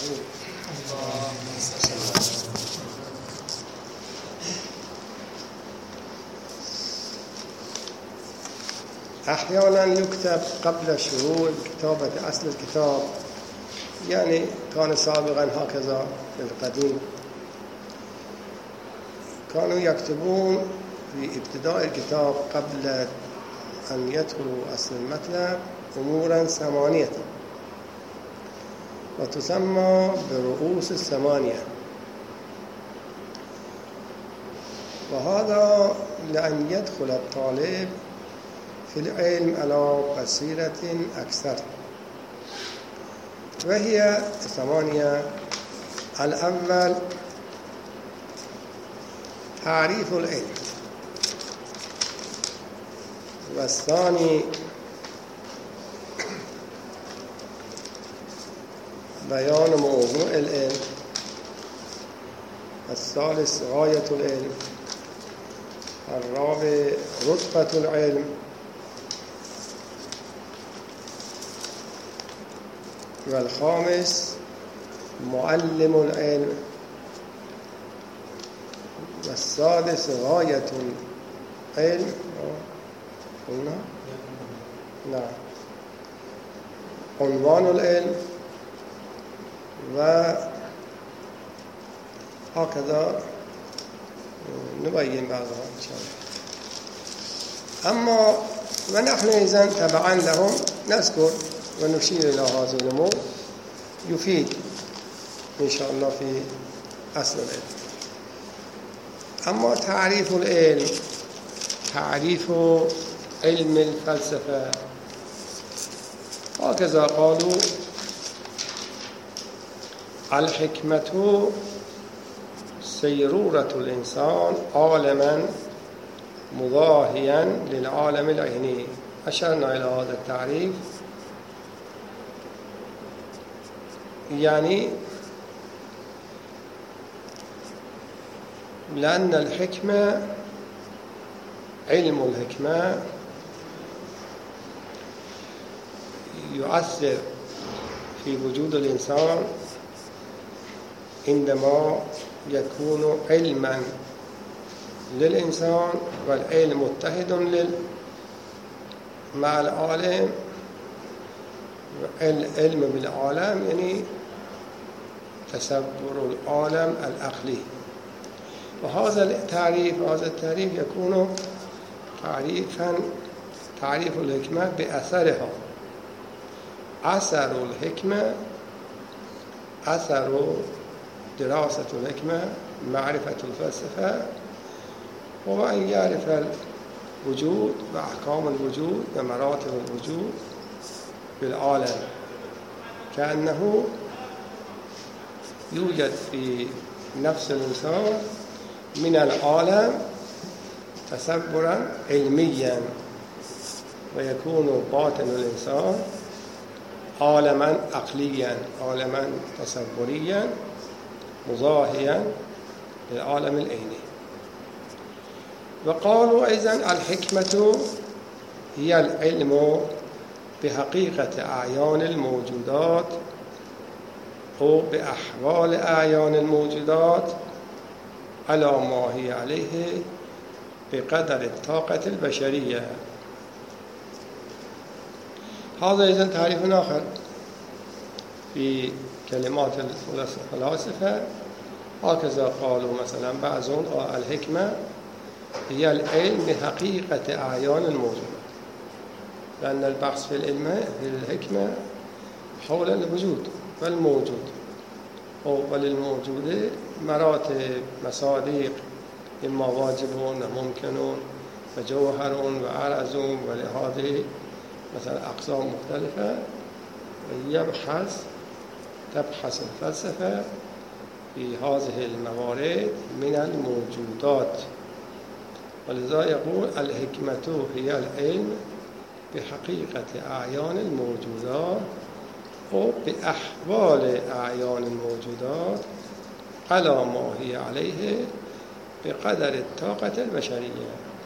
أحيانا يكتب قبل شروع كتابة أصل الكتاب، يعني كان سابقا هكذا في القديم كانوا يكتبون في ابتداء الكتاب قبل أن يدخلوا أصل المطلب أمورا 8 وتسمى برؤوس 8، وهذا لأن يدخل الطالب في العلم على بصيرة أكثر، وهي 8. الأول تعريف العلم، والثاني بيان موضوع العلم، الثالث غاية العلم، الرابع رتبة العلم، والخامس معلم العلم، والسادس غاية العلم. قلنا نعم عنوان العلم، وهكذا نبين بعضها إن شاء الله. أما ونحن إذن تبعا لهم نذكر ونشير إلى هذه الأمور يفيد إن شاء الله في أصل العلم. أما تعريف العلم، تعريف علم الفلسفة، هكذا قالوا: الحكمة سيرورة الإنسان عالما مضاهيا للعالم العيني. أشرنا إلى هذا التعريف، يعني لأن الحكمة، علم الحكمة يؤثر في وجود الإنسان عندما يكون علما للإنسان، والعلم متحد مع العالم. العلم بالعالم يعني تصور العالم العقلي. وهذا التعريف يكون تعريف الحكمة بأثرها. أثر الحكمة، أثر دراسة الحكمة معرفة الفلسفة، هو أن يعرف الوجود وأحكام الوجود ومراتب الوجود بالعالم، كأنه يوجد في نفس الإنسان من العالم تصورا علميا، ويكون باطن الإنسان عالما عقليا، عالما تصوريا مضاهيا للعالم العيني. وقالوا أيضا: الحكمة هي العلم بحقيقة أعيان الموجودات أو بأحوال أعيان الموجودات على ما هي عليه بقدر الطاقة البشرية. هذا إذن تعريف آخر في كلمات الفلاسفة. هكذا قالوا مثلا بعضهم: الحكمة هي العلم بحقيقة أعيان الموجودات، لأن البحث في الحكمة حول الوجود والموجود، وللموجود مراتب، مصادق، إما واجبون وممكنون وجوهرون وعرضون، ولهذه مثلا أقسام مختلفة. تبحث الفلسفة في هذه الموارد من الموجودات، ولذا يقول: الحكمة هي العلم بحقيقة أعيان الموجودات أو بأحوال أعيان الموجودات على ما هي عليه بقدر الطاقة البشرية.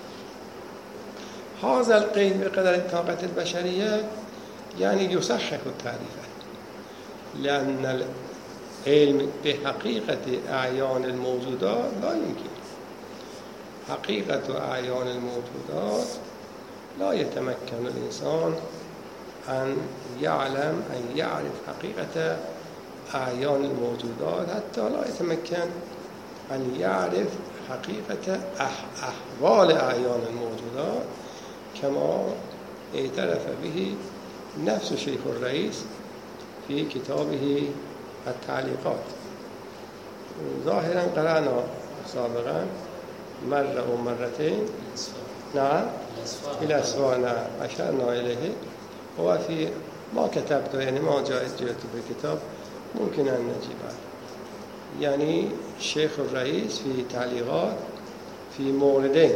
هذا القيد بقدر الطاقة البشرية يعني يصحح التعريف، لأن علم به حقیقت اعیان الموجودات لا يمكن. حقیقت و اعیان الموجودات لا يتمكن الإنسان أن يعرف حقيقة أعيان الموجودات، حتى لا يتمكن أن يعرف حقيقة أحوال أعيان الموجودات كما اعترف به نفس شيخ الرئيس في كتابه التعليقات. ظاهرا قرأنا سابقا مرة أو مرتين نعم الأسفار نعم أشرنا إليه، هو في ما كتبته يعني ما جئت في كتاب ممكن أن نجيبه. يعني شيخ الرئيس في تعليقات في موردين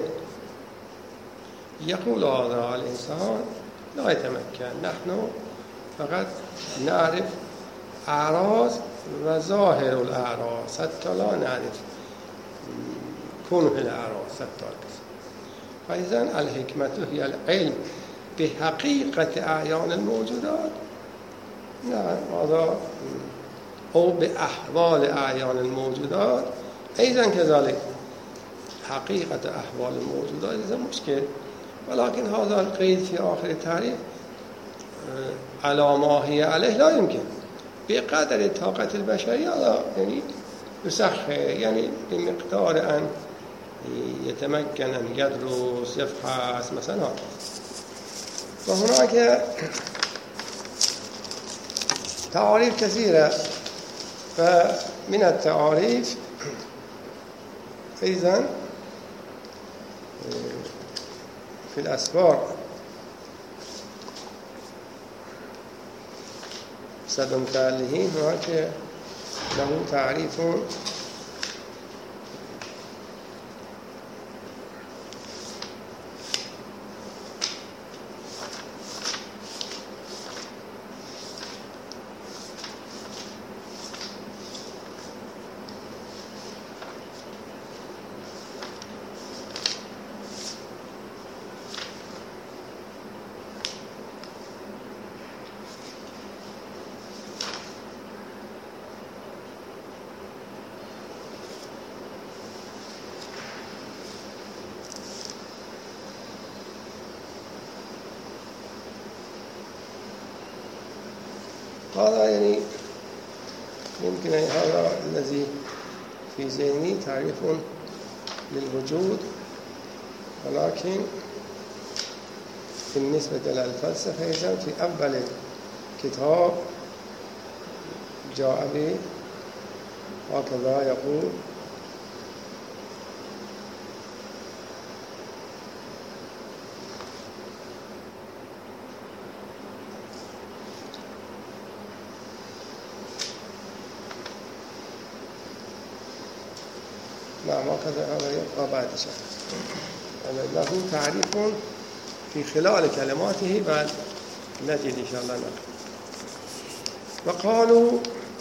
يقول هذا الإنسان لا يتمكن، نحن فقط نعرف أعراض وظاهر الأعراض حتى لا نعرف كنه الأعراض حتى. فإذن الحكمة هي العلم بحقيقة أعيان الموجودات، نعم هذا أو بأحوال أعيان الموجودات أيضا كذلك. حقيقة أحوال الموجودات إذا مشكل، ولكن هذا القيد في آخر التعريف على ما هي عليه لا يمكن بقدر طاقة البشرية، يعني يسخر، يعني بمقدار أن يتمكن أن يدرس يفحص مثلا. وهناك تعاريف كثيرة، فمن التعاريف أيضا في الأسفار صد متعلهين هناك له تعريف هذا يعني يمكن هذا الذي في ذهني تعريف للوجود، ولكن بالنسبة للفلسفة إذن في أول الكتاب جاء به هكذا يقول: نعم هكذا هذا يبقى بعد شيء. له تعريف في خلال كلماته بعد نجد إن شاء الله نقل. وقالوا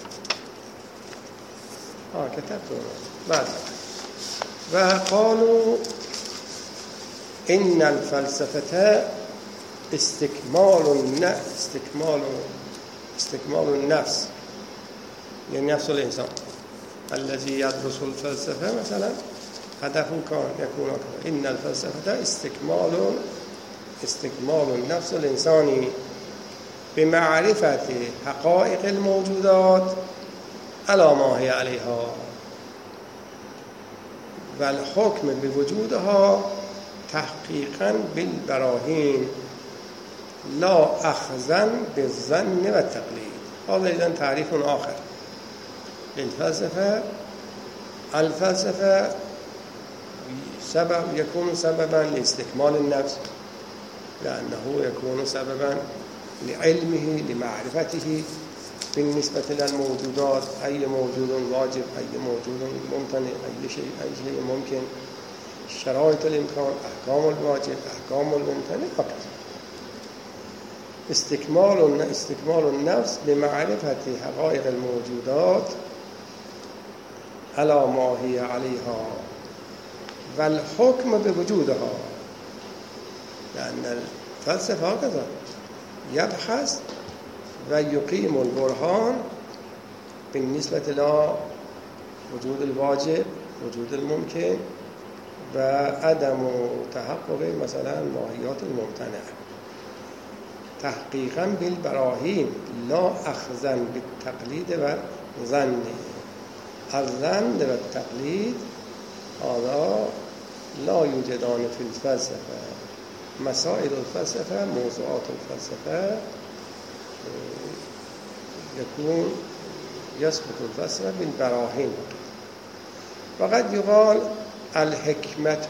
كتبته بعد. وقالوا إن الفلسفة استكمال النفس، يعني نفس الإنسان الذي يدرس الفلسفة مثلا هدفه كان يكون كذا. إن الفلسفة استكمال النفس الإنساني بمعرفة حقائق الموجودات على ما هي عليها، والحكم بوجودها تحقيقا بالبراهين لا أخذا بالظن والتقليد. هذا إذن تعريف آخر للفلسفة. الفلسفة يكون سببا لاستكمال النفس، لأنه يكون سببا لعلمه لمعرفته بالنسبة للموجودات، أي موجود واجب، أي موجود ممتنع، أي شيء ممكن، شرائط الإمكان، أحكام الواجب، أحكام الممتنع فقط. استكمال النفس بمعرفة حقائق الموجودات على ما هي عليها والحكم بوجودها، لأن الفلسفة هكذا يبحث ويقيم البرهان بالنسبة لا وجود الواجب وجود الممكن و عدم تحقق مثلا ماهیات الممتنع تحقیقا بالبراهین لا اخذا بالتقلید و ظن. الظن و التقلید هذا لا يوجدان في الفلسفه. مسائل الفلسفه موضوعات الفلسفه يكون يسقط الفلسفه بالبراهين. وقد يقال الحكمة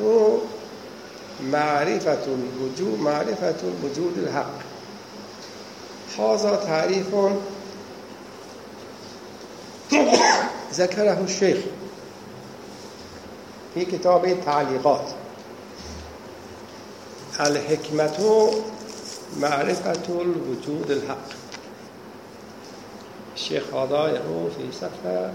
معرفة الوجود الحق. هذا تعريف ذكره الشيخ في كتاب التعليقات. الحكمة معرفة الوجود الحق. الشيخ هذا يقول في صفحة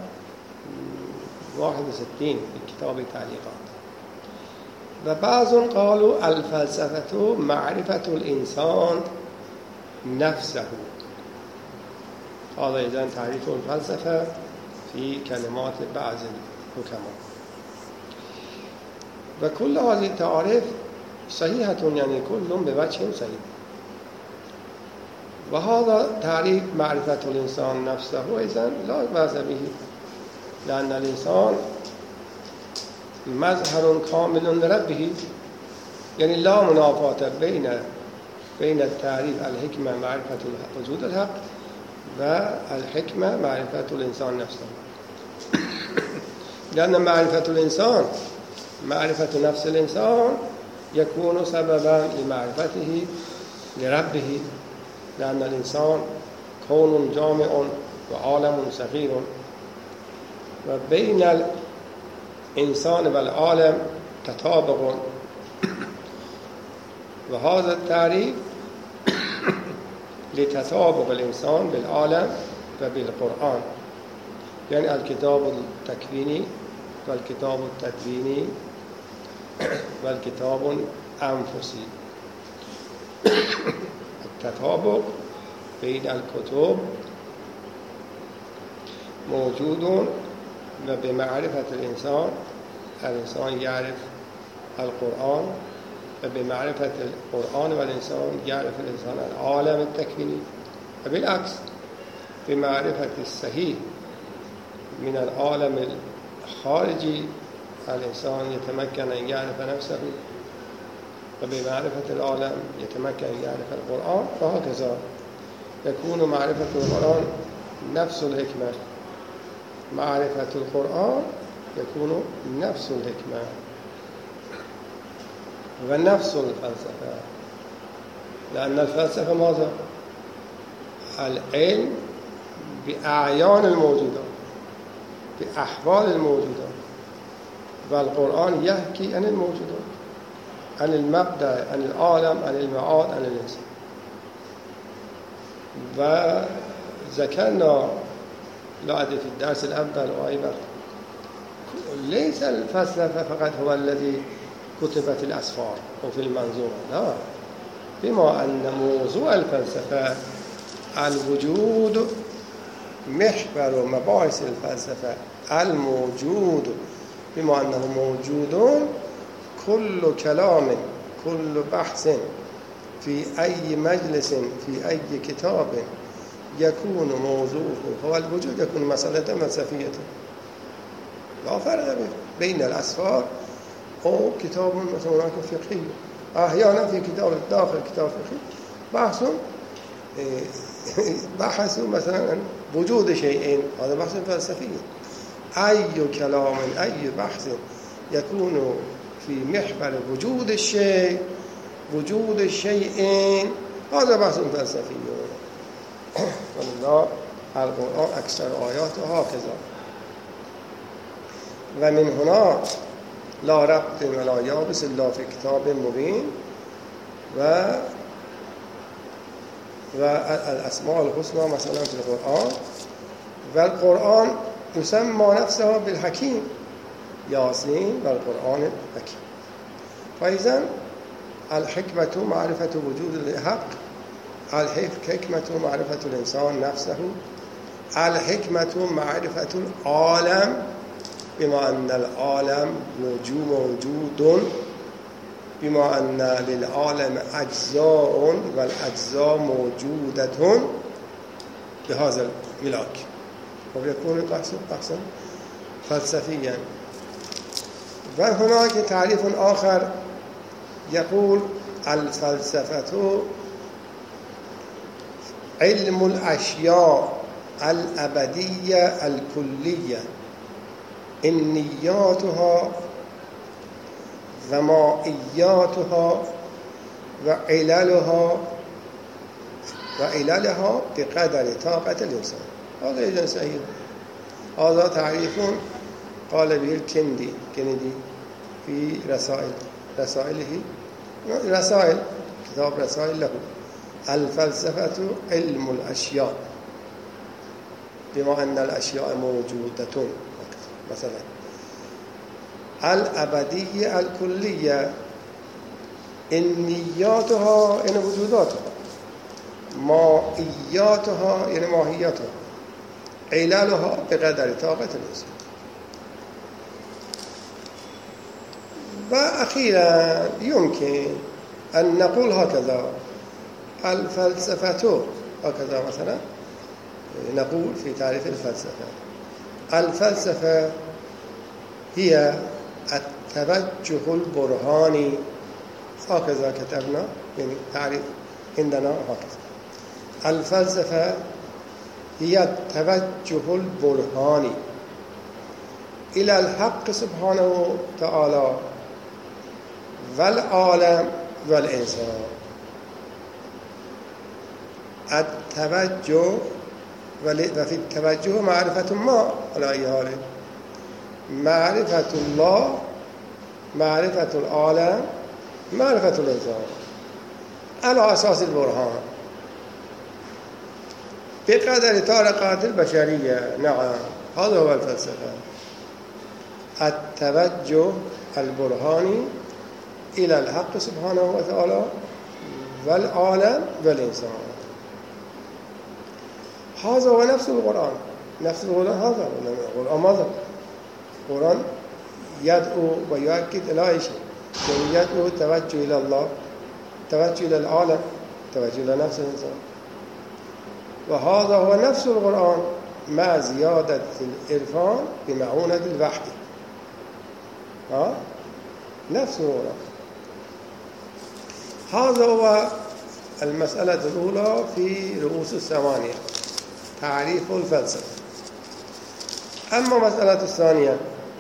61 في كتاب التعليقات. وبعض قالوا الفلسفة معرفة الإنسان نفسه. هذا إذن تعريف الفلسفة في كلمات بعض الحكماء. وكل هذه التعاريف صحيحة، يعني كل بوجه صحيح. وهذا تعريف معرفة الإنسان نفسه إذن لا بأس به، لأن الإنسان مظهر كامل لربه، يعني لا منافاة بين التعريف الحكمة معرفة وجود الحق والحكمة معرفة الإنسان نفسه. لأن معرفة الإنسان معرفة نفس الإنسان يكون سببا لمعرفته لربه، لأن الإنسان كون جامع وعالم صغير، وبين الإنسان والعالم تطابق. وهذا التعريف لتطابق الإنسان بالعالم وبالقرآن، يعني الكتاب التكويني والكتاب التدويني والكتاب الأنفسي. التطابق بين الكتب موجود، وبمعرفة الإنسان يعرف القرآن، وبمعرفة القرآن والإنسان يعرف الإنسان العالم التكويني، وبالعكس بمعرفة الصحيح من العالم الخارجي الإنسان يتمكن أن يعرف نفسه، وبمعرفة العالم يتمكن أن يعرف القرآن. وهكذا يكون معرفة القرآن نفس الحكمة، معرفة القرآن يكون نفس الحكمة ونفس الفلسفة. لأن الفلسفة ماذا؟ العلم بأعيان الموجودات، بأحوال الموجودات، والقرآن يحكي عن الموجودات، عن المبدأ، عن العالم، عن المعاد، عن الإنسان. وذكرنا لا في الدرس الأول وأيضا ليس الفلسفة فقط هو الذي كتبت الأسفار وفي المنظومة، لا، بما أن موضوع الفلسفة الوجود محور مباحث الفلسفة الموجود، بما أنه موجود كل كلام كل بحث في أي مجلس في أي كتاب يكون موضوعه هو الوجود، يكون مسألة فلسفية. لا فرق بين الأسفار أو كتاب مثلا هناك فقهي. أحيانا في كتاب الداخل كتاب فقهي بحثوا مثلا عن وجود شيئين، هذا بحث فلسفي. أي كلام أي بحث يكون في محور وجود الشيء وجود الشيئين، هذا بحث فلسفي. ولله القرآن أكثر آياته هكذا. ومن هنا لا ربط ولا يابس إلا في كتاب مبين. والأسماء الحسنى مثلا في القرآن، والقرآن يسمى نفسه بالحكيم، ياسين والقرآن الحكيم. فإذا الحكمة معرفة وجود الحق، الحكمة معرفة الإنسان نفسه، الحکمت معرفة العالم بما ان العالم موجود بما ان للعالم اجزاء والاجزاء موجودة بهذا الملاك ويكون بحثا فلسفيا. وهناك تعريف آخر يقول الفلسفة علم الأشياء الأبدية الكلية إنياتها ومائياتها وعللها بقدر طاقة الإنسان. هذا إذن صحيح. هذا تعريف قال به الكندي في رسائله كتاب رسائل له. الفلسفة علم الأشياء بما أن الأشياء موجودة مثلا الأبدية الكلية إنياتها يعني وجوداتها مائياتها يعني ماهياتها عللها بقدر طاقة الإنسان. وأخيرا يمكن أن نقول هكذا الفلسفة هكذا مثلا نقول في تعريف الفلسفة هي التوجه البرهاني هكذا كتبنا يعني تعريف عندنا هكذا. الفلسفة هي التوجه البرهاني إلى الحق سبحانه وتعالى والعالم والإنسان. التوجه وفي التوجه معرفة ما على أي حال معرفة الله معرفة العالم معرفة الإنسان على أساس البرهان بقدر طاقات البشرية. نعم هذا هو الفلسفة التوجه البرهاني إلى الحق سبحانه وتعالى والعالم والإنسان. هذا هو نفس القرآن. نفس القرآن هذا القرآن ماذا؟ القرآن يدعو ويؤكد إلى شيء يعني يدعو التوجه إلى الله توجه إلى العالم توجه إلى نفس الإنسان. وهذا هو نفس القرآن مع زيادة الإرفان بمعونة الوحي. نفس القرآن. هذا هو المسألة الأولى في رؤوس الثمانية تعريف الفلسفة. أما مسألة الثانية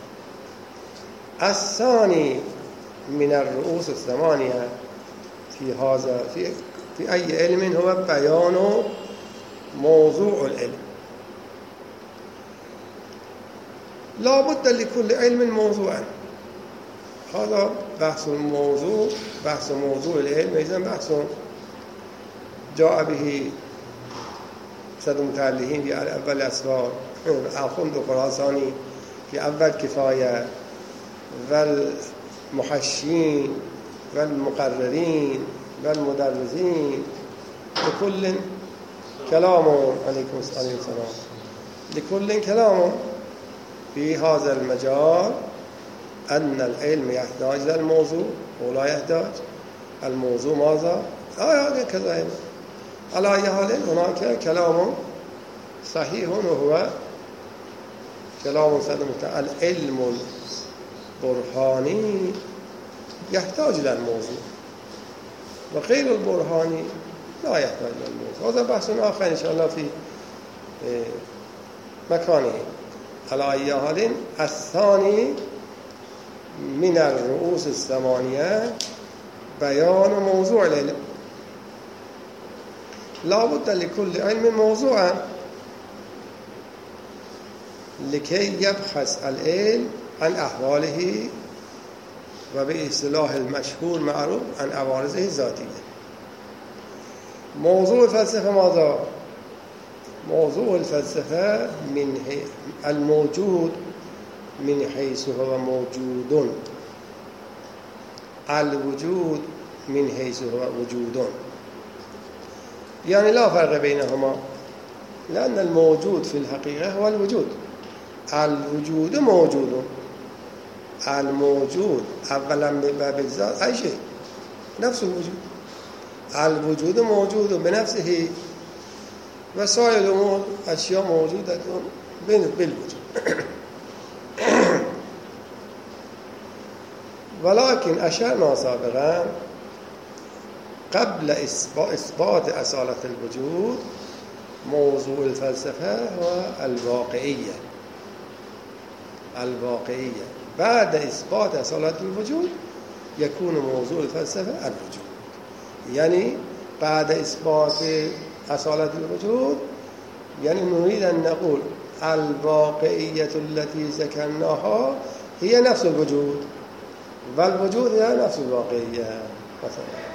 الثاني من الرؤوس الثمانية في هذا في أي علم هو بيان موضوع العلم. لا بد لكل علم موضوعا. هذا بحث الموضوع بحث موضوع العلم إذن بحث جاء به سد المتعلقين في أول أسرار أخوند خراساني في أول كفاية والمحشين والمقررين والمدرسين لكل كلام عليكم السلام لكل كلام في هذا المجال أن العلم يحتاج إلى الموضوع ولا يحتاج الموضوع ماذا؟ كذا على أي حال هناك كلام صحيح وهو كلام سلم العلم البرهاني يحتاج إلى الموضوع وغير البرهاني لا يحتاج إلى الموضوع. هذا بحث آخر إن شاء الله في مكانه. على أي حال الثاني من الرؤوس الثمانية بيان موضوع العلم. لا بد لكل علم موضوعا لكي يبحث العلم عن أحواله وباصطلاح المشهور معروف عن عوارضه الذاتية. موضوع الفلسفة ماذا؟ موضوع الفلسفة من الموجود من حيث هو موجود الوجود من حيث هو وجود يعني لا فرق بينهما. لأن الموجود في الحقيقة هو الوجود. الوجود موجود. الموجود أولا بباب الذات أي شيء نفس الوجود. الوجود موجود بنفسه وسائر الأمور أشياء موجودة بالوجود. ولكن أشرنا سابقا قبل إثبات أصالة الوجود موضوع الفلسفة هو الواقعية. بعد إثبات أصالة الوجود يكون موضوع الفلسفة الوجود. يعني بعد إثبات أصالة الوجود يعني نريد أن نقول الواقعية التي ذكرناها هي نفس الوجود والوجود هي نفس الواقعية مثلا.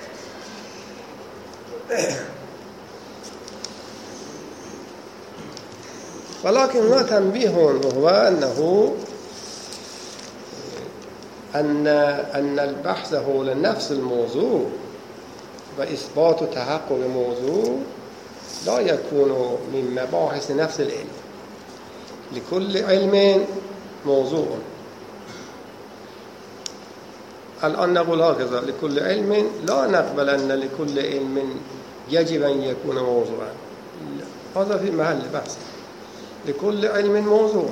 ولكن هناك تنبيه وهو أن البحث حول نفس الموضوع وإثبات تحقق الموضوع لا يكون من مباحث نفس العلم. لكل علم موضوع. الآن نقول هكذا: لكل علم لا نقبل أن لكل علم يجب أن يكون موضوعا. هذا في محل بحث. لكل علم موضوع،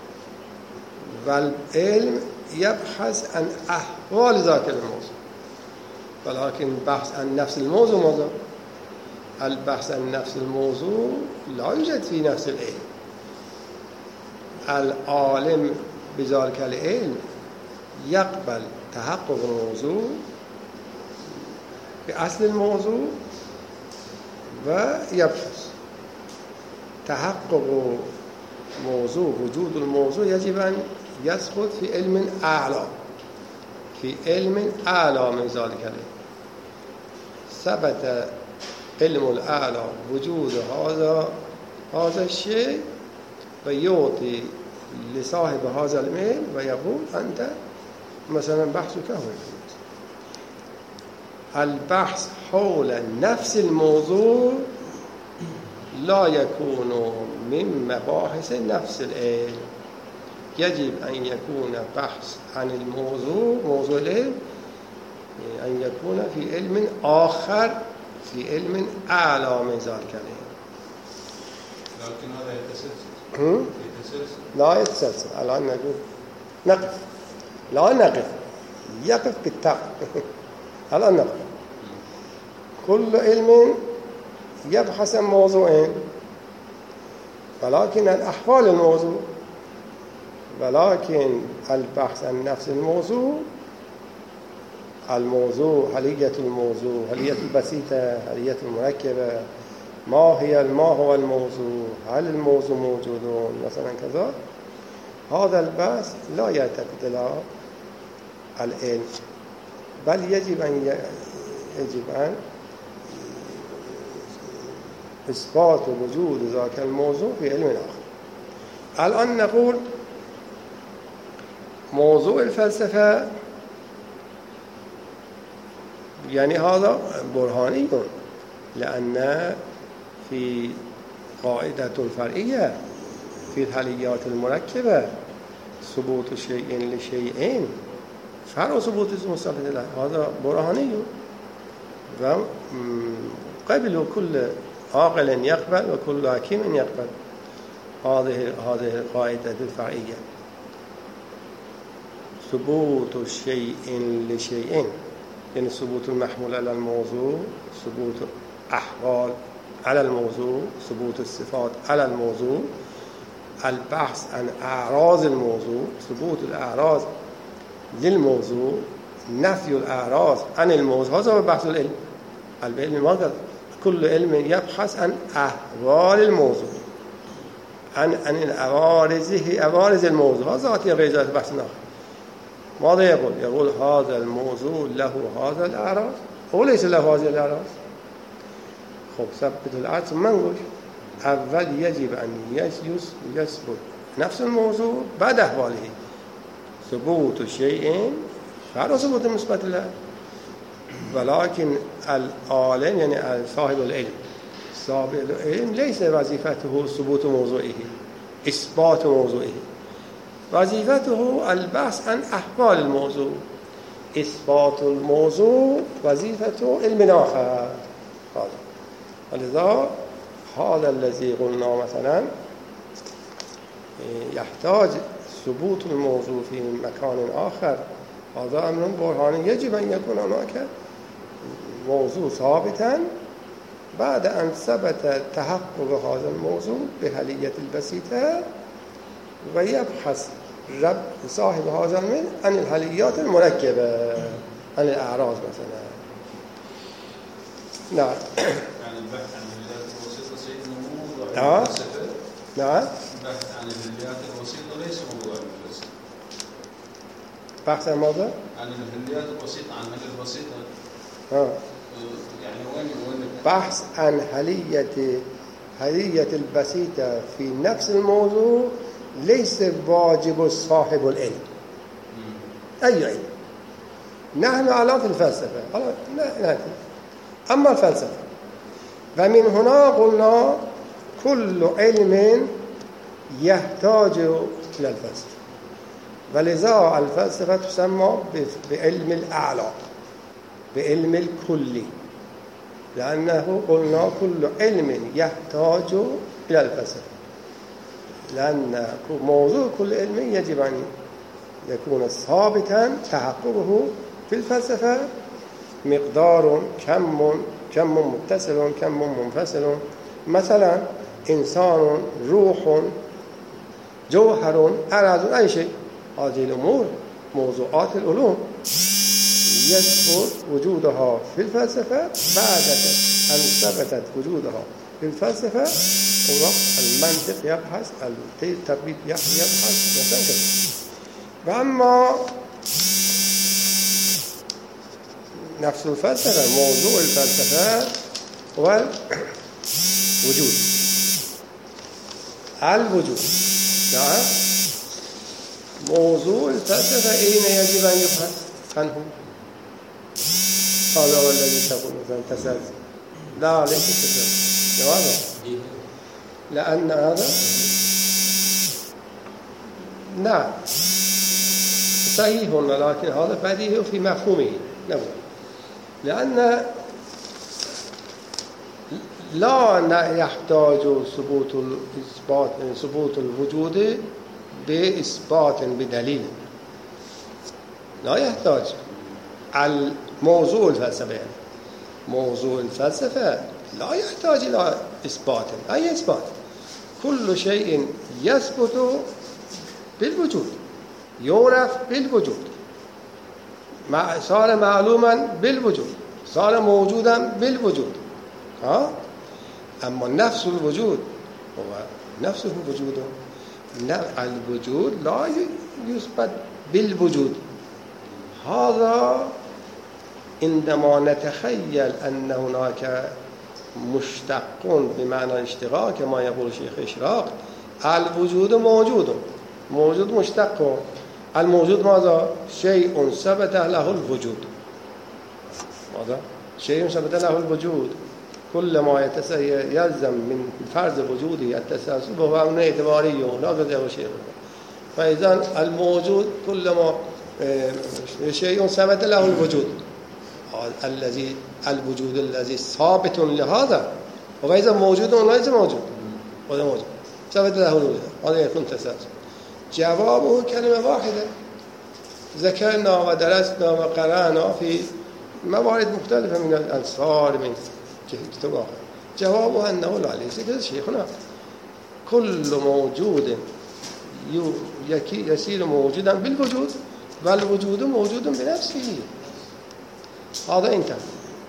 والعلم يبحث عن أحوال ذاك الموضوع. ولكن بحث عن نفس الموضوع موضوع. البحث عن نفس الموضوع لا يوجد في نفس العلم. العالم بذلك العلم يقبل تحقق الموضوع بأصل الموضوع ويبحث تحقق موضوع وجود الموضوع يجب أن يسقط في علم أعلى من ذلك العلم. ثبت علم الأعلى وجود هذا الشيء ويعطي لصاحب هذا العلم ويقول أنت مثلا بحثك هو البحث حول نفس الموضوع لا يكون من مباحث نفس العلم. يجب أن يكون بحث عن موضوع العلم أن يكون في علم آخر، في علم أعلى من ذلك العلم. لكن هذا يتسلسل. لا يتسلسل. الآن نقول يقف بالتاء. الآن نقف. كل علم يبحث عن موضوعين، ولكن عن أحوال الموضوع. ولكن البحث عن نفس الموضوع هلية الموضوع، هلية البسيطة، هلية المركبة، ما هو الموضوع، هل الموضوع موجود مثلا كذا. هذا البحث لا يعتقد على العلم، بل يجب أن إثبات وجود ذاك الموضوع في علم آخر. الآن نقول موضوع الفلسفة يعني هذا برهاني، لأن في قاعدة فرعية في الهليات المركبة ثبوت شيء لشيء فرع ثبوت مستقل له. هذا برهاني وقبل كل عاقل يقبل وكل حكيم يقبل هذه القاعدة الفرعية. ثبوت شيء لشيء يعني ثبوت المحمول على الموضوع، ثبوت أحوال على الموضوع، ثبوت الصفات على الموضوع، البحث عن أعراض الموضوع، ثبوت الأعراض للموضوع، نفي الأعراض عن الموضوع. هذا هو بحث العلم. العلم ماذا؟ كل علم يبحث عن أحوال الموضوع، عن أوارز الموضوع. هذا غير ذات بحث آخر. ماذا يقول؟ يقول هذا الموضوع له هذا الأعراض وليس له هذه الأعراض. ثبت الأعراض ثم نقول أول يجب أن يثبت نفس الموضوع بعد أحواله. ثبوت شيء فعلا ثبوت مثبت له. ولكن العالم يعني صاحب العلم صاحب العلم ليس وظيفته ثبوت موضوعه إثبات موضوعه، وظيفته البحث عن أحوال الموضوع. إثبات الموضوع وظيفة علم آخر. ولذا هذا الذي قلنا مثلا يحتاج ثبوت الموضوع في مكان آخر، هذا أمر برهاني. يجب أن يكون هناك موضوع ثابتا بعد أن ثبت تحقق هذا الموضوع بهلية البسيطة، ويبحث رب صاحب هذا العلم عن الهليات المركبة، عن الأعراض مثلا. نعم. يعني البحث عن الهليات الوسيطة سيد موضوع الفلسفة. نعم. البحث عن الهليات الوسيطة ليس موضوع الفلسفة. بحث عن ماذا؟ عن الهليات البسيطة، عن هل البسيطة. يعني وين بحث عن هلية البسيطة في نفس الموضوع ليس واجب صاحب العلم. أي علم. نحن الآن في الفلسفة، أما الفلسفة ومن هنا قلنا كل علم يحتاج إلى الفلسفة، ولذا الفلسفة تسمى بعلم الأعلى، بعلم الكلي، لأنه قلنا كل علم يحتاج إلى الفلسفة، لأن موضوع كل علم يجب أن يكون ثابتا تحققه في الفلسفة. مقدار، كم متصل، كم منفصل. مثلا إنسان، روح، جوهر، أرض، أي شيء. هذه الأمور موضوعات العلوم يثبت وجودها في الفلسفة بعد أن ثبتت وجودها في الفلسفة، ووقت المنطق يبحث، التطبيق يبحث مثلا. وأما نفس الفلسفة، موضوع الفلسفة هو الوجود. الوجود. نعم. موضوع الفلسفة أين يجب أن يبحث عنه؟ هذا هو الذي تقول مثلا تسلسل. لا، ليس تسلسل. لماذا؟ لأن هذا نعم صحيح، ولكن هذا بديهي في مفهومه. نعم. لأن لا يحتاج ثبوت الوجود بإثبات بدليل، لا يحتاج. الموضوع الفلسفة، يعني موضوع الفلسفة لا يحتاج إلى إثبات. أي إثبات؟ كل شيء يثبت بالوجود، يعرف بالوجود، صار معلوما بالوجود، صار موجودا بالوجود. أما نفس الوجود هو نفسه وجوده. الوجود لا يثبت بالوجود. هذا عندما نتخيل أن هناك مشتق بمعنى الاشتراك كما يقول الشيخ إشراق، الوجود موجود مشتق. الموجود ماذا؟ شيء ثبت له الوجود. ماذا؟ شيء ثبت له الوجود. كل ما يلزم من فرض وجوده التسلسل وهو أمر اعتباري لا غير شيء. فإذا الموجود كل ما شيء ثبت له الوجود، الوجود الذي ثابت لهذا، وإذا موجود وليس موجود، هذا موجود ثبت له الوجود، هذا يكون تسلسل. جوابه كلمة واحدة. ذكرنا ودرسنا وقرأنا في موارد مختلفة من الأنصار من كتب آخر. جوابه أنه لا، ليس كذا شيخنا. كل موجود يصير موجودا بالوجود، والوجود موجود بنفسه. هذا انتهى.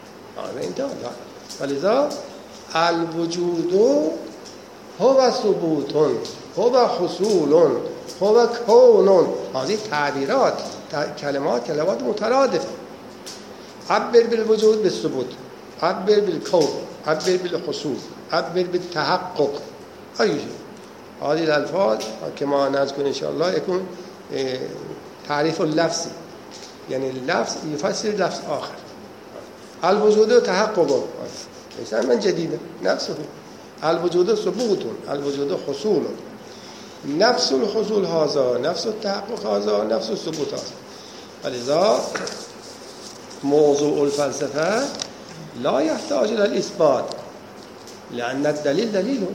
ولذا الوجود هو ثبوت، هو حصول، هو كون. هذه تعبيرات، كلمات مترادفة. عبر بالوجود بالثبوت، عبر بالكون، عبر بالحصول، عبر بالتحقق، أي شيء. هذه الألفاظ كما نذكر إن شاء الله يكون تعريف اللفظي، يعني اللفظ يفسر لفظ آخر. الوجود تحقق، ليس علما جديدا نفسه. الوجود ثبوت، الوجود حصول. نفس الحصول هذا، نفس التحقق هذا، نفس الثبوت هذا. ولذا موضوع الفلسفة لا يحتاج إلى الإثبات، لأن الدليل دليله.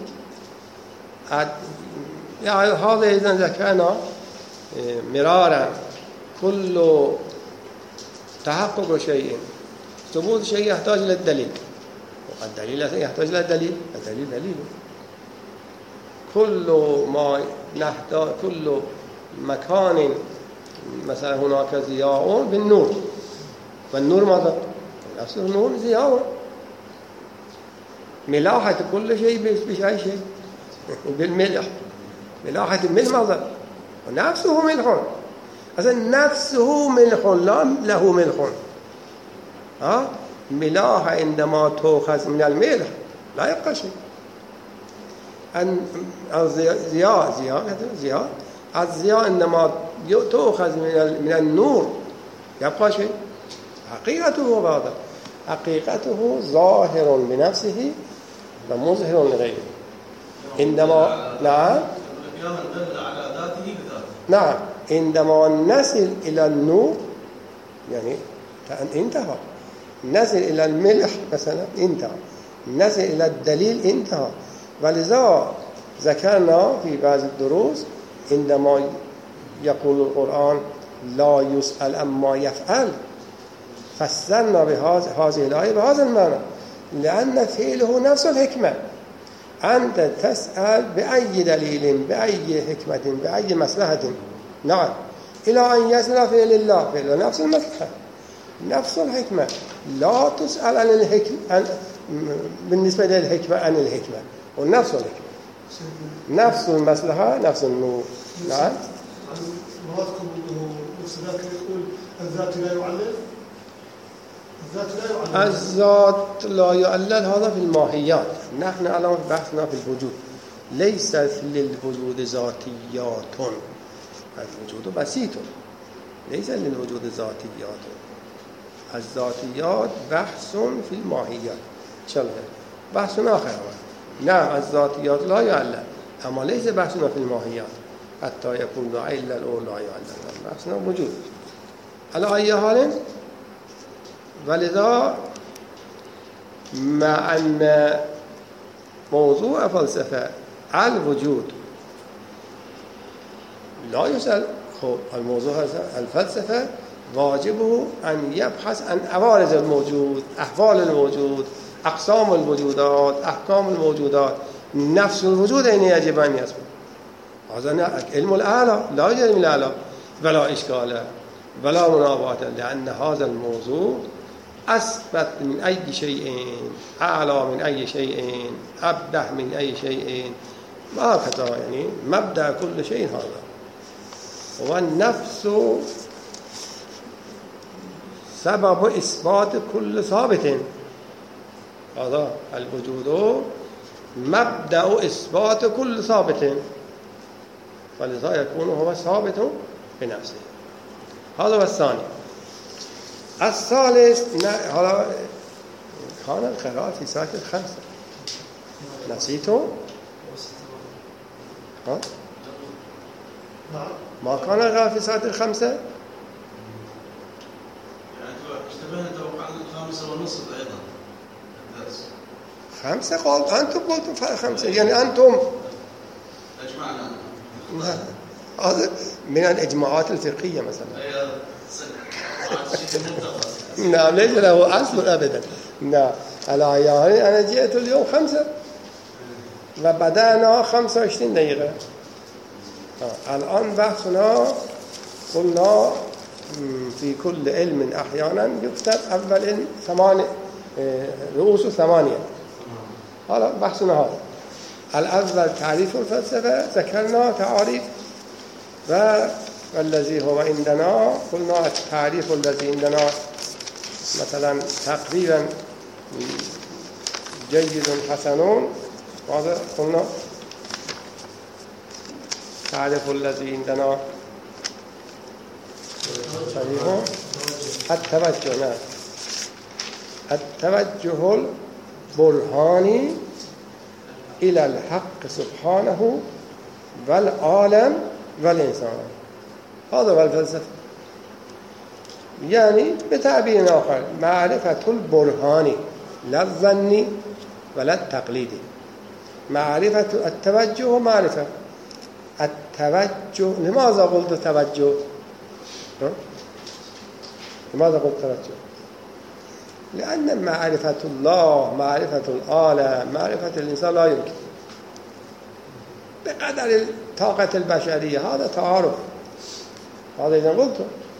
يعني هذا إذا ذكرنا مرارا كل تحقق شيء ثبوت شيء يحتاج إلى الدليل، والدليل يحتاج إلى الدليل، الدليل دليله. كل مكان مثلا هناك ضياء بالنور، والنور ماذا؟ نفس النور ضياء. ملاحة كل شيء بأي شيء بالملح، ملاحة الملح ماذا؟ ونفسه ملح، أصلا نفسه ملح لا له ملح. ملاحة عندما تؤخذ من الملح لا يبقى شيء. الضياء عندما تؤخذ من النور يبقى شيء. حقيقته هذا، حقيقته ظاهر بنفسه ومظهر لغيره. عندما نعم عندما نصل إلى النور يعني انتهى، نصل إلى الملح مثلا انتهى، نصل إلى الدليل انتهى. ولذا ذكرنا في بعض الدروس عندما يقول القرآن لا يسأل عما يفعل، فسرنا بهذه الآية بهذا المعنى، لأن فعله نفس الحكمة. أنت تسأل بأي دليل، بأي حكمة، بأي مصلحة، نعم، إلى أن يصل فعل الله، فعل نفس المصلحة نفس الحكمة. لا تسأل عن الحكمة بالنسبة للحكمة عن الحكمة، ونفس الحكمة نفس المصلحة نفس النور. نعم. مرادكم انه الصداق يقول الذات لا يعلل، الذات لا يعلل، الذات لا يعلل. هذا في الماهيات. نحن الآن بحثنا في الوجود. ليس للوجود ذاتيات، الوجود بسيط، ليس للوجود ذاتيات. الذاتيات بحث في الماهيات إن شاء الله، بحث آخر. نعم الذاتيات لا يعلل، أما ليس بحثنا في الماهيات حتى يكون لا علل أو لا يعلل، بحثنا موجود على أي حال. ولذا مع أن موضوع فلسفة الوجود لا يسأل، الموضوع الفلسفة واجبه أن يبحث عن عوارض الموجود، أحوال الموجود، أقسام الوجودات، أحكام الموجودات. نفس الوجود أين يجب أن يثبت. هذا علم الأعلى، لا يوجد من الأعلى ولا إشكال ولا مناوبة، لأن هذا الموضوع أثبت من أي شيء، أعلى من أي شيء، أبدع من أي شيء، هكذا. يعني مبدأ كل شيء هذا. والنفس سبب إثبات كل ثابت. هذا الوجود مبدأ إثبات كل ثابت، فلذا يكون هو ثابت بنفسه. هذا هو الثاني. الثالث هذا كان القراءة في ساعة 5. نسيته؟ ما كان القراءة في ساعة 5؟ يعني اشتبهنا توقعنا 5:30 أيضا الدرس. 5 قال أنتم قلتم 5، يعني أنتم أجمعنا. هذا من الإجماعات الفقهية مثلا. نعم ليس له أصل أبدا. نعم على يعني أنا جئت اليوم 5 وبدأنا 25 دقيقة. الآن بحثنا قلنا في كل علم أحيانا يكتب أول علم 8 رؤوس 8. هذا بحثنا هذا. الأول تعريف الفلسفة، ذكرنا تعريف، والذي هو عندنا قلنا التعريف الذي عندنا مثلا تقريبا جيد حسن. هذا قلنا تعريف الذي عندنا صحيح التوجه. التوجه برهانی الى الحق سبحانه والعالم والانسان. هذا هو الفلسفه. يعني بتعبير آخر معرفة البرهاني لا الظني ولا التقليدي. معرفة التوجه ومعرفة التوجه. لماذا قلت توجه؟ لماذا قلت توجه؟ لأن معرفة الله، معرفة العالم، معرفة الإنسان لا يمكن بقدر الطاقة البشرية. هذا تعارف. هذا إذا قلت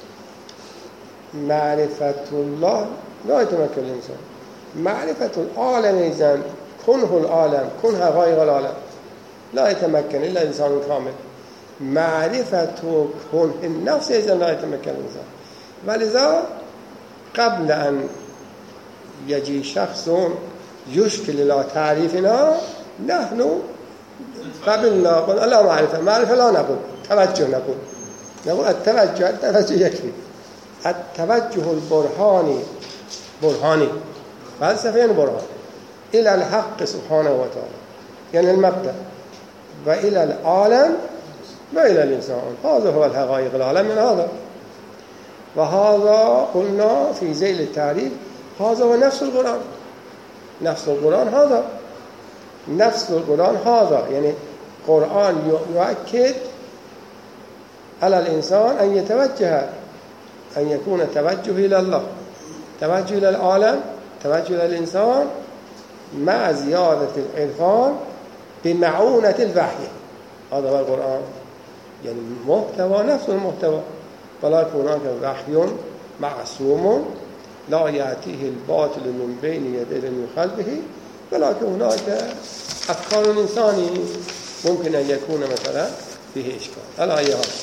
معرفة الله لا يتمكن الإنسان. معرفة العالم إذن كنه العالم، كنها غير العالم، لا يتمكن إلا إنسان كامل. معرفة كنه النفس إذن لا يتمكن الإنسان. ولذا قبل أن يجي شخص يشكل إلى تعريفنا نحن قبلنا قلنا لا معرفة لا نقول، توجه نقول التوجه يكفي. التوجه البرهاني فلسفة برهان إلى الحق سبحانه وتعالى، يعني المبدأ، وإلى العالم وإلى الإنسان. هذا هو الحقائق العالم من هذا. وهذا قلنا في ذيل التعريف هذا هو نفس القرآن. نفس القرآن هذا، نفس القرآن هذا، يعني قرآن يؤكد على الإنسان أن يتوجه، أن يكون توجه إلى الله، توجه إلى العالم، توجه إلى الإنسان، مع زيادة العرفان بمعونة الوحي. هذا هو القرآن. يعني محتوى نفس المحتوى، ولكن هناك وحي معصوم لا يأتيه الباطل من بين يديه من خلفه، ولكن هناك أفكار الإنساني ممكن أن يكون مثلا فيه إشكال. على أي حال؟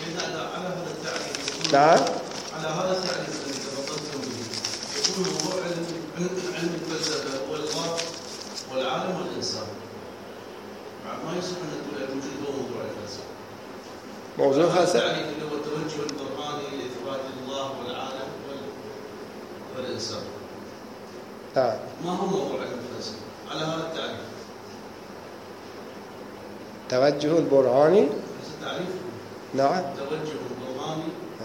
نعم. على هذا التعريف الذي تفضلتم به يكون موضوع علم الفلسفة هو الله والعالم والإنسان. ما يصح أن تقول الوجود هو موضوع الفلسفة. موضوع الفلسفة التعريف اللي هو التوجه البرهاني لإثبات الله والعالم والإنسان. ما هو موضوع علم الفلسفة على هذا التعريف؟ توجه البرهاني. التعريف. نعم. توجه البرهاني.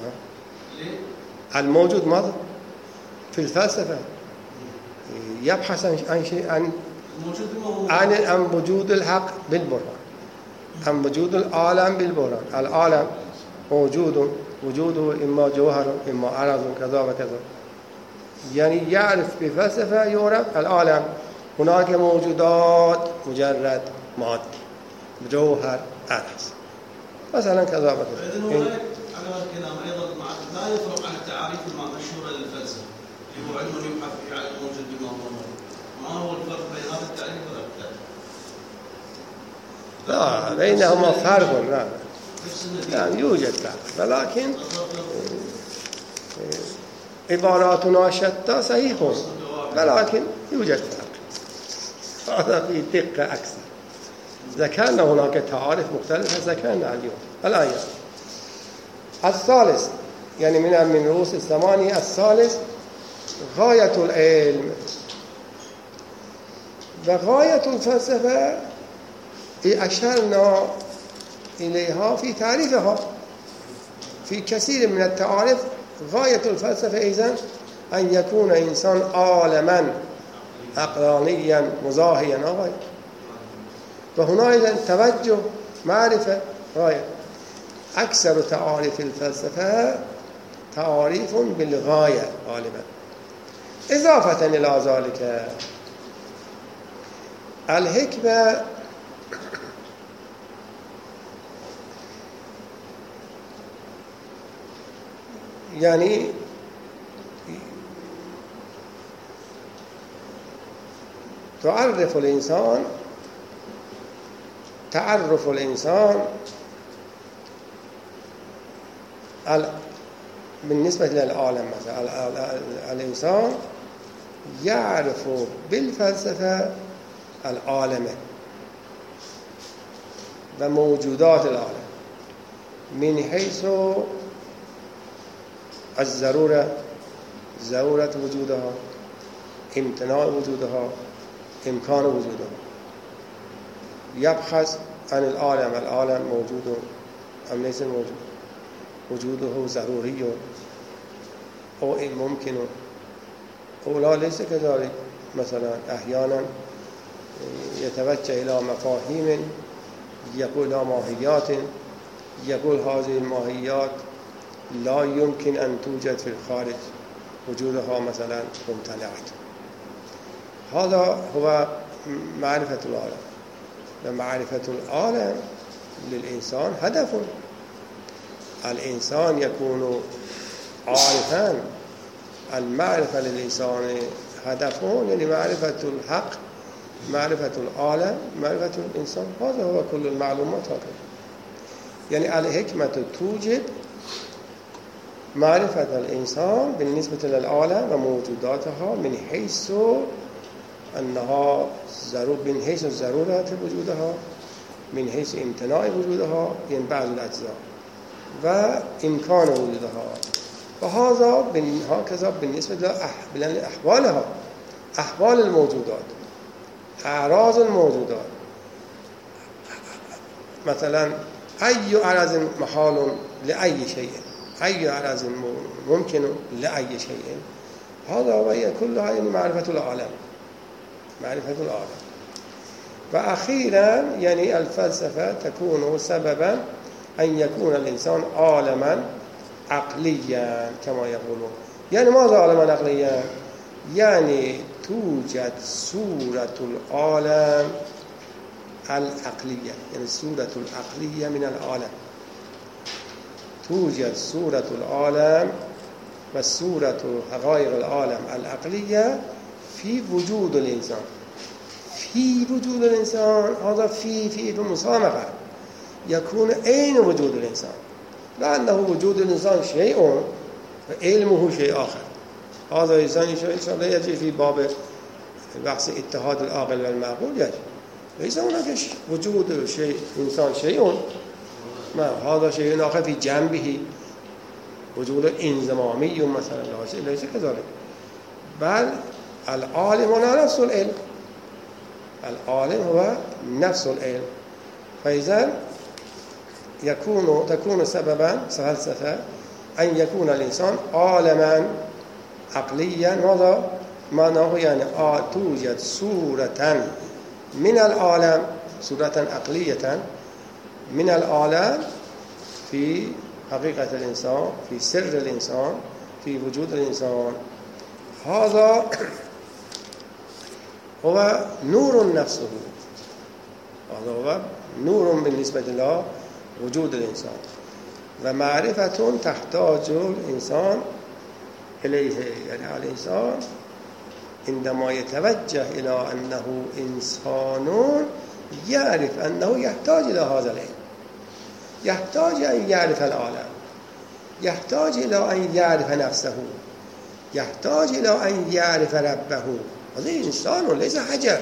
الموجود ماذا؟ في الفلسفة يبحث عن شيء، عن وجود الحق بالبرهان، عن وجود العالم بالبرهان. العالم وجوده إما جوهر إما عرض كذا وكذا. يعني يعرف بفلسفة يعرف العالم هناك موجودات مجرد مادي، جوهر عرض مثلا كذا وكذا. إذن هو على هذا الكلام أيضا لا يفرق عن التعاريف المشهورة للفلسفة اللي هو علم يبحث في عالم موجود بما هو موجود. ما هو الفرق بين هذا التعريف والتعريف؟ لا بينهما فرق. لا يوجد فرق، ولكن عباراتنا شتى صحيح، ولكن يوجد فرق. هذا في دقة أكثر. ذكرنا هناك تعارف مختلفة ذكرنا اليوم. الآن الثالث، يعني من رؤوس الثمانية، الثالث غاية العلم. وغاية الفلسفة أشرنا إليها في تعريفها في كثير من التعارف. غاية الفلسفة إذن أن يكون إنسان عالما عقلانيا مزاحيا غاية. وهنا إذن توجه معرفة غاية. أكثر تعاريف الفلسفة تعاريف بالغاية غالبا. إضافة إلى ذلك الحكمة يعني تعرف الإنسان بالنسبة للعالم مثلا الإنسان يعرف بالفلسفة العالم وموجودات العالم من حيث ضرورة وجودها، امتناع وجودها، إمكان وجوده. يبحث عن العالم موجود أم ليس موجود، وجوده ضروري أو ممكن أو لا ليس كذلك. مثلا أحيانا يتوجه إلى مفاهيم، يقول إلى ماهيات، يقول هذه الماهيات لا يمكن أن توجد في الخارج، وجودها مثلا ممتنعة. هذا هو معرفة العالم. ومعرفة العالم للإنسان هدف. الإنسان يكون عارفا. المعرفة للإنسان هدف، يعني معرفة الحق، معرفة العالم، معرفة الإنسان. هذا هو كل المعلومات هكذا. يعني الحكمة توجب معرفة الإنسان بالنسبة للعالم وموجوداتها من حيث أنها من حيث ضرورة وجودها، من حيث امتناع وجودها، يعني بعض الأجزاء، وإمكان وجودها. وهذا هكذا بالنسبة لأحوالها، أحوال الموجودات، أعراض الموجودات. مثلا أي عرض محال لأي شيء، أي عرض ممكن لأي شيء. هذا وهي كلها يعني معرفة العالم، معرفة العالم. وأخيرا يعني الفلسفة تكون سببا أن يكون الإنسان عالما عقليا كما يقولون. يعني ماذا عالما عقليا؟ يعني توجد صورة العالم العقلية، يعني صورة العقلية من العالم. توجد صورة العالم وصورة حقائق العالم العقلية في وجود الإنسان. في وجود الإنسان، هذا في مسامحة، يكون أين وجود الإنسان، لأنه وجود الإنسان شيء وعلمه شيء آخر. هذا الإنسان إن شاء الله يجي في باب بحث اتحاد العاقل والمعقول. يجي ليس هناك وجود شيء إنسان شيء، ما هذا شيء آخر في جنبه، وجود انضمامي مثلا ليس كذلك. بل العالم هو نفس العلم، العالم هو نفس العلم. فإذا تكون سببا فلسفة أن يكون الإنسان عالما عقليا. هذا معناه يعني توجد صورة من العالم، صورة عقلية من العالم في حقيقة الإنسان، في سر الإنسان، في وجود الإنسان. هذا هو نور نفسه، هذا هو نور بالنسبة إلى وجود الإنسان. ومعرفة تحتاج الإنسان إليه. يعني الإنسان عندما يتوجه إلى أنه إنسان يعرف أنه يحتاج إلى هذا العلم، يحتاج أن يعرف العالم، يحتاج إلى أن يعرف نفسه، يحتاج إلى أن يعرف ربه. هذا إنسان ليس حجر.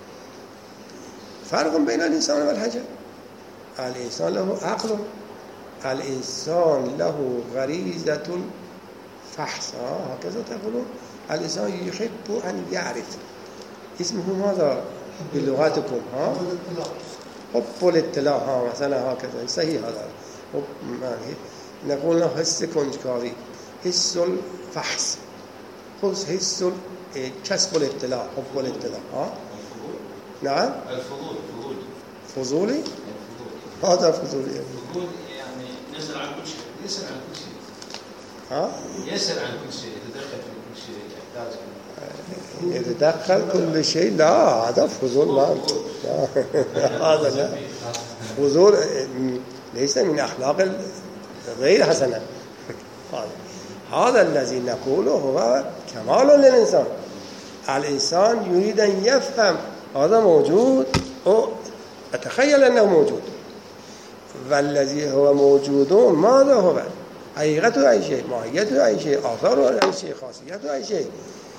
فرق بين الإنسان والحجر. الإنسان له عقل، الإنسان له غريزة الفحص، هكذا تقولون. الإنسان يحب أن يعرف. اسمه ماذا بلغتكم؟ حب الاطلاع، مثلا هكذا صحيح. هذا نقول له حس کنجکاوی، حس الفحص، حس كسب الاطلاع، حب الاطلاع. نعم. الفضول. فضولي؟ هذا فضولي. الفضول يعني يسأل عن كل شيء، يسأل عن كل شيء. يسأل عن كل شيء، يتدخل في كل شيء، يحتاج يتدخل كل شيء. لا، هذا فضول. لا، هذا لا. فضول ليس من أخلاق غير حسنة. هذا الذي نقوله هو كمال للإنسان. الإنسان يريد أن يفهم هذا موجود، أو أتخيل أنه موجود، والذي هو موجود ماذا هو؟ حقيقة أي شيء، ماهية أي شيء، آثار أي شيء، خاصية أي شيء.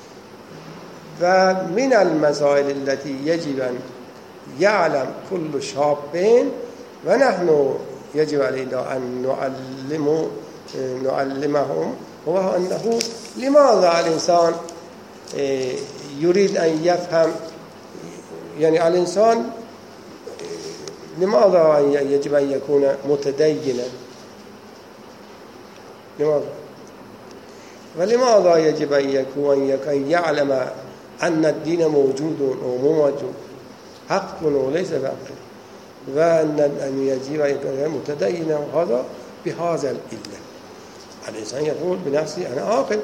ومن المسائل التي يجب أن يعلم كل شاب، ونحن يجب علينا أن نعلمهم، هو أنه لماذا الإنسان يريد أن يفهم يعني الإنسان لماذا يجب أن يكون متدينا؟ لماذا؟ ولماذا يجب أن يعلم أن الدين موجود ومو موجود، حق وليس بحق، وأن يجب أن يكون متدينا، وهذا بهذا العلة. الإنسان يقول بنفسه أنا عاقل،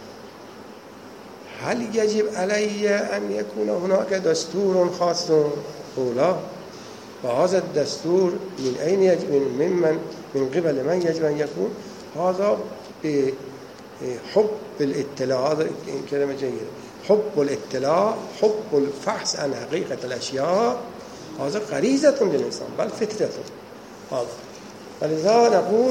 هل يجب علي أن يكون هناك دستور خاص؟ لا. وهذا الدستور من أين يجب، من قبل من يجب أن يكون؟ هذا بحب الاطلاع. هذا كلمة جيدة، حب الاطلاع، حب الفحص عن حقيقة الأشياء. هذا غريزة للإنسان بل فطرة. هذا فلذا نقول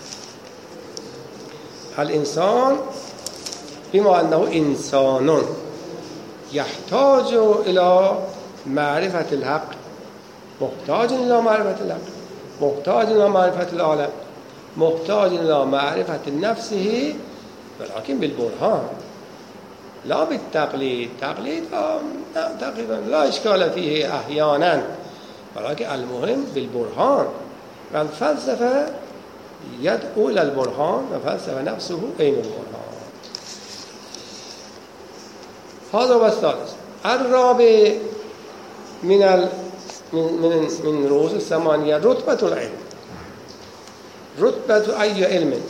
الإنسان بما أنه إنسان يحتاج إلى معرفة الحق، محتاج إلى معرفة الحق، محتاج إلى معرفة العالم، محتاج إلى معرفة نفسه، ولكن بالبرهان لا بالتقليد. تقليد تقريبا لا إشكال فيه أحيانا، ولكن المهم بالبرهان. والفلسفة يدعو إلى البرهان، والفلسفة نفسه أين البرهان. هذا هو الثالث. الرابع من رؤوس الثمانية رتبة العلم. رتبة أي علم.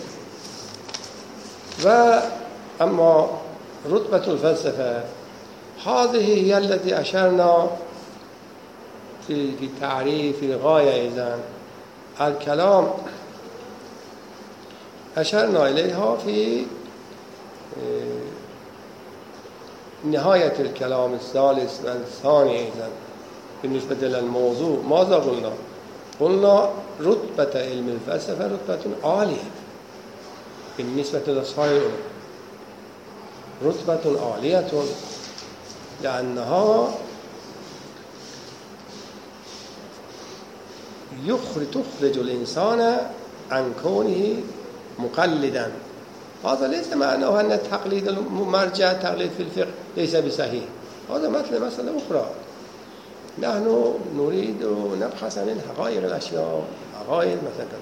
وأما رتبة الفلسفة هذه هي التي أشرنا في تعريف الغاية. إذن الكلام أشرنا إليها في نهاية الكلام الثالث والثاني. إذن بالنسبة للموضوع ماذا قلنا؟ قلنا رتبة علم الفلسفة رتبة عالية بالنسبة للصائر، رتبة عالية لأنها تخرج الإنسان عن كونه مقلدا. هذا ليس معناه أن التقليد المرجع تقليد في الفقه ليس بصحيح، هذا مسألة أخرى. نحن نريد نبحث عن حقائق الأشياء، حقائق مثلا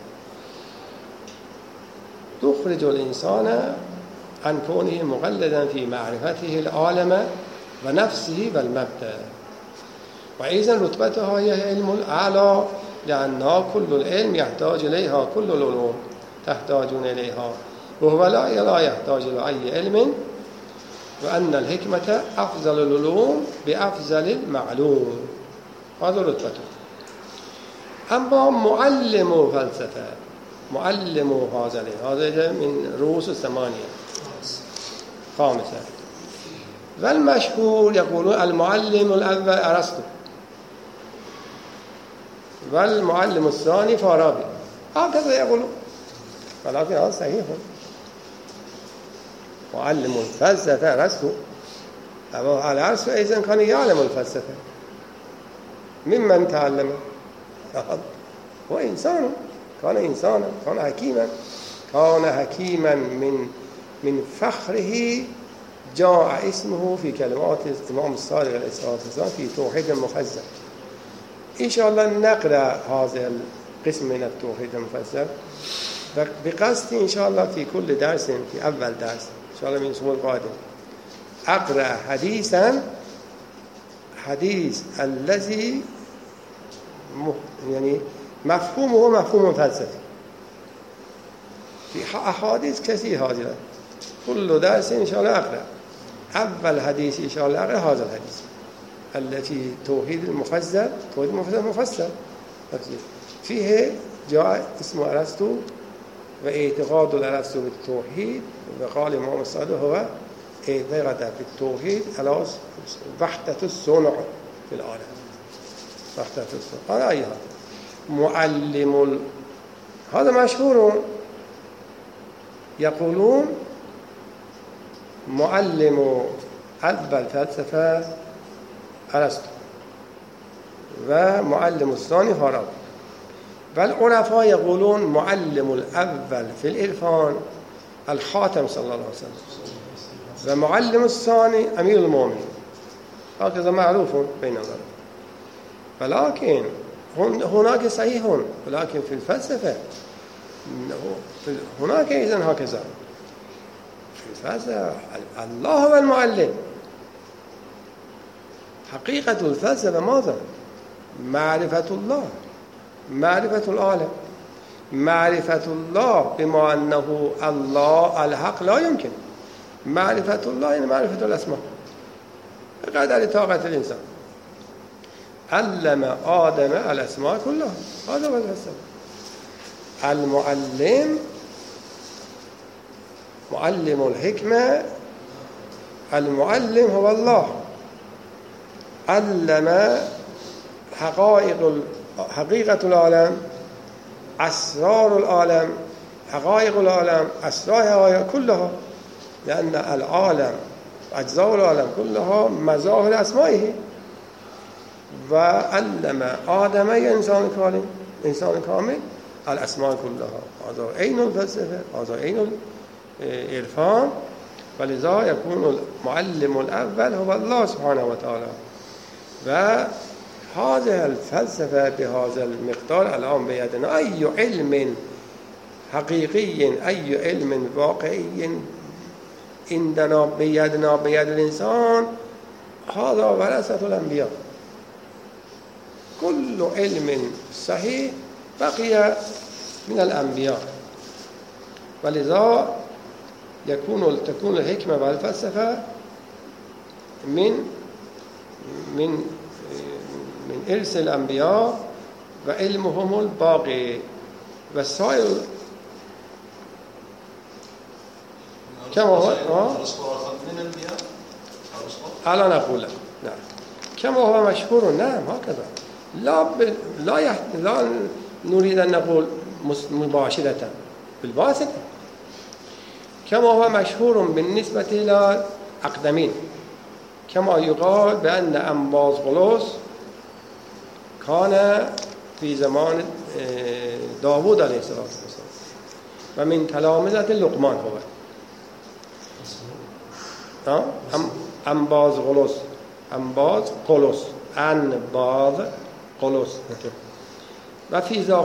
تخرج الإنسان عن كونه مقلدا في معرفته العالم ونفسه والمبدأ. وإذن رتبتها هي علم الأعلى، لأن كل العلم يحتاج إليها، كل العلوم تحتاجون إليها، وهو لا يحتاج إلى أي علم، وأن الحكمة أفضل العلوم بأفضل المعلوم. هذا رتبته. أما معلم فلسفة، معلم هذا من رؤوس الثمانية خامسة. والمشهور يقولون المعلم الأول أرسطو، والمعلم الثاني فارابي، هكذا يقولون، ولكن هذا صحيح. معلم الفلسفة أرسطو، أما أرسطو أيضا كان يعلم الفلسفة. ممن تعلم؟ هو إنسان، كان إنسانا، كان حكيما، كان حكيما من فخره جاء اسمه في كلمات الإمام الصادق عليه الصلاة والسلام في توحيد المفسر. إن شاء الله نقرأ هذا القسم من التوحيد المفسر بقصد إن شاء الله في كل درس، في أول درس إن شاء الله من الأسبوع القادم أقرأ حديث الذي يعني مفهومه مفهوم فلسفي. في أحاديث كثير هذه، كل درس إن شاء الله أقرأ أول حديث إن شاء الله أقرأ هذا الحديث التي توحيد المفسر، توحيد المفسر مفسر فيه جاء اسمه أرسطو واعتقاد الأرسطو بالتوحيد، وقال الإمام الصادق هو اعتقد بالتوحيد على وحدة الصنع في العالم، وحدة الصنع. هذا أيها معلم هذا مشهور، يقولون معلم أول فلسفة أرسطو، ومعلم الثاني فارابي. والعرفاء يقولون معلم الأول في العرفان الخاتم صلى الله عليه وسلم، ومعلم الثاني أمير المؤمنين. هكذا معروف بين ذلك. ولكن هناك صحيح، ولكن في الفلسفة هناك إذن هكذا. في الفلسفة الله هو المعلم. حقيقة الفلسفة ماذا؟ معرفة الله، معرفة العالم، معرفة الله بما أنه الله الحق لا يمكن. معرفة الله يعني معرفة الأسماء بقدر طاقة الإنسان. علم آدم الأسماء كلها، هذا هو الفلسفة. المعلم معلم الحكمة، المعلم هو الله. علم حقيقة العالم، أسرار العالم، حقائق العالم، أسرارها كلها، لأن العالم أجزاء العالم كلها مظاهر أسمائه. وعلم آدم إنسان كامل الأسماء كلها. هذا عين الفلسفة، هذا عين العرفان. ولذا يكون المعلم الأول هو الله سبحانه وتعالى. وهذه الفلسفة بهذا المقدار الآن بيدنا. أي علم حقيقي، أي علم واقعي عندنا بيدنا بيد الإنسان، هذا ورثة الأنبياء. كل علم صحيح بقي من الأنبياء. ولذا تكون الحكمة والفلسفة من إرث الأنبياء، وعلمهم الباقي. والسائر كما هو على نقول نعم كما هو مشهور. نعم هكذا. لا نريد أن نقول مباشرة، بالواسطة. كما هو مشهور بالنسبة إلى الأقدمين، كما يقال بأن أنباز كان في زمان داود عليه الصلاة والسلام، ومن تلامذة لقمان هو. أنباز قلوس. و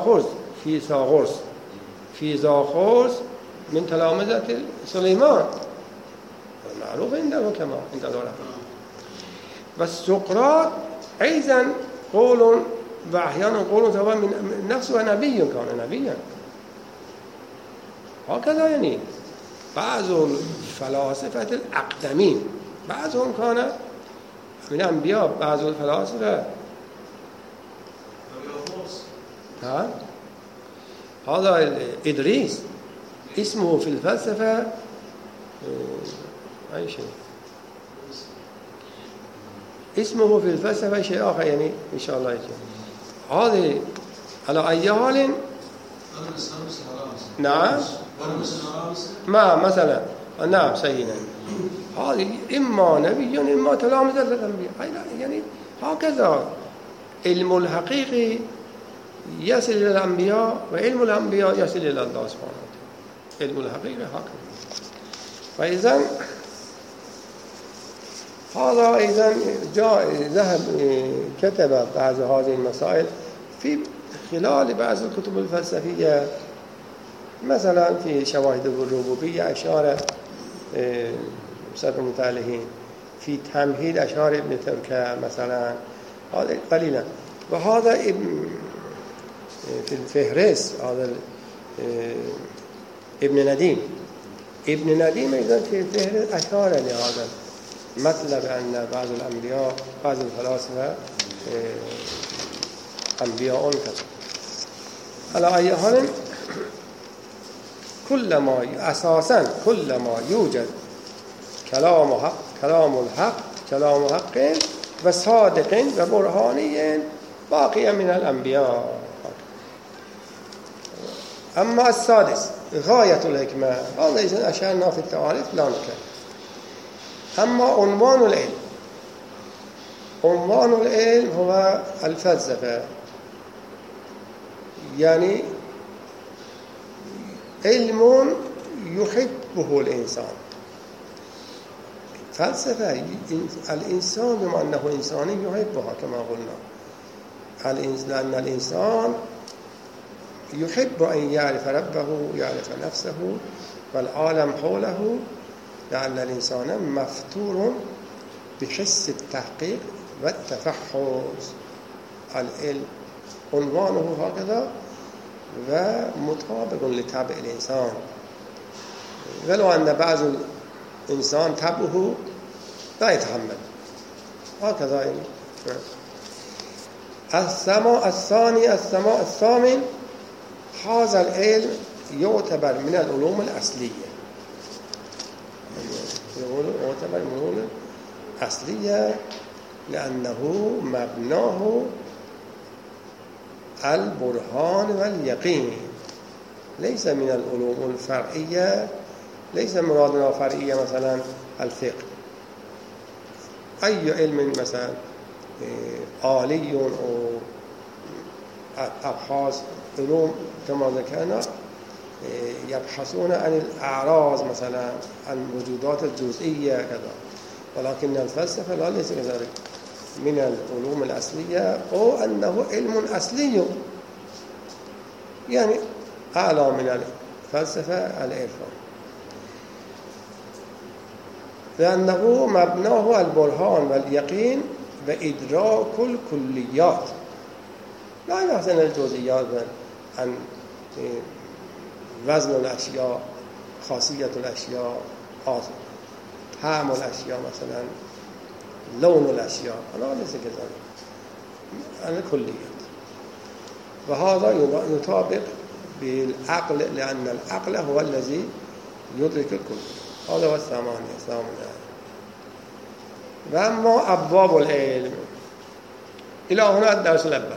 فيثاغورس من تلامذة سليمان، معروف عنده كما عند دولة. والسقراط أيضا قول، وأحيانا قول سواء من نفسه نبي، كان نبيا. هكذا يعني بعض الفلاسفة الأقدمين بعضهم كان من أنبياء، بعض الفلاسفة هذا إدريس اسمه في الفلسفة أي شيء، اسمه في الفلسفة شيء آخر يعني إن شاء الله يجي. هذه على أي حال. نعم ما مثلا نعم سيدنا، هذه إما نبي إما تلامذة الأنبياء. يعني هكذا علم الحقيقي يصل إلى الأنبياء، وعلم الأنبياء يصل إلى الله سبحانه وتعالى. علم الحقيقي هكذا. فإذا هذا إذا ذهب كتب بعض هذه المسائل في خلال بعض الكتب الفلسفية. مثلا في شواهد الربوبية أشار سبب المتعلقين، في تمهيد أشار ابن تركة مثلا، هذا قليلا. وهذا في الفهرس هذا ابن نديم إذن في الفهرس أشار لهذا مطلب أن بعض الأنبياء، بعض الفلاسفة أنبياء كذا. على أي حال كلما يوجد كلام حق وصادق وبرهاني باقي من الأنبياء. أما السادس غاية الحكمة، هذا إذن أشارنا في التعاريف لا نكرر. أما عنوان العلم هو الفلسفة، يعني علم يحبه الإنسان. فلسفة الإنسان بما أنه إنساني يحبها كما قلنا، لأن الإنسان يحب أن يعرف ربه يعرف نفسه والعالم حوله، لأن الإنسان مفتور بحس التحقيق والتفحص. العلم عنوانه هكذا ومطابق لطبع الإنسان، ولو أن بعض الإنسان طبعه لا يتحمل هكذا يعني. السماء الثامن هذا العلم يعتبر من العلوم الأصلية، يعتبر من العلوم الأصلية لأنه مبناه البرهان واليقين، ليس من العلوم الفرعية. ليس مرادنا فرعية مثلا الفقه، أي علم مثلا عالي أو أبحاث علوم كما ذكرنا يبحثون عن الأعراض مثلا، عن وجودات الجزئية كذا، ولكن الفلسفة لا ليس كذلك، من العلوم الأصلية أو أنه علم أصلي، يعني أعلى من الفلسفة العرفان، لأنه مبناه البرهان واليقين وإدراك الكليات، لا يبحث عن الجزئيات، عن وزن الأشياء، خاصية الأشياء، طعم الأشياء مثلا، لون الأشياء، لا ليس كذلك، عن الكليات. وهذا يطابق بالعقل، لأن العقل هو الذي يدرك الكل. هذا هو الثامن. وأما أبواب العلم إلى هنا الدرس الأول.